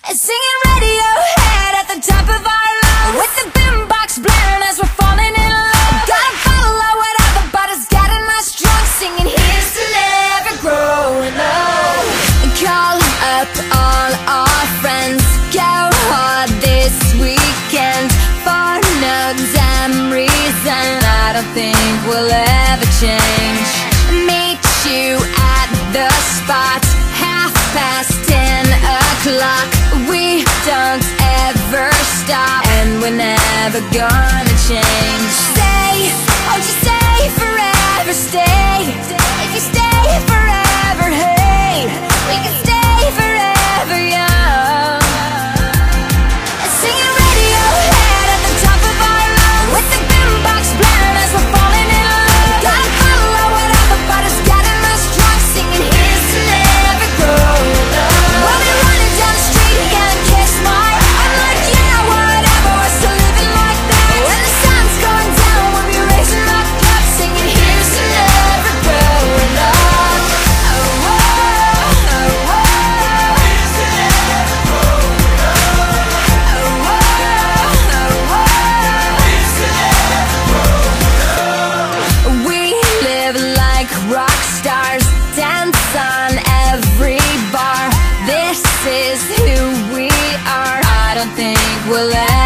Singing Radiohead at the top of our lungs, with the boombox blaring as we're falling in love. Gotta follow whatever, but it's getting us drunk, singing here's to never growing up. Call up all our friends, go hard this weekend. For no damn reason, I don't think we'll ever change. Meet you at the spot, 10:30. We don't ever stop, and we're never gonna change. Stay, oh just stay forever, stay. If you stay forever, hey, we can stay forever young. Singing Radiohead at the top of our lungs, with the boombox blaring as we're falling in love. Gotta follow whatever, but it's getting us drunk, singing here's to never growing up. We'll be running down the street, getting kissed my I'm like, yeah, whatever, we're still living like that. When the sun's going down, we'll be raising our cups, singing here's to never growing up. Oh, oh, oh, oh. Here's to never growing up. Oh, oh, oh, oh. Here's to never growing up. We live like rock stars, dance on every bar. This is who we are. I don't think we'll ever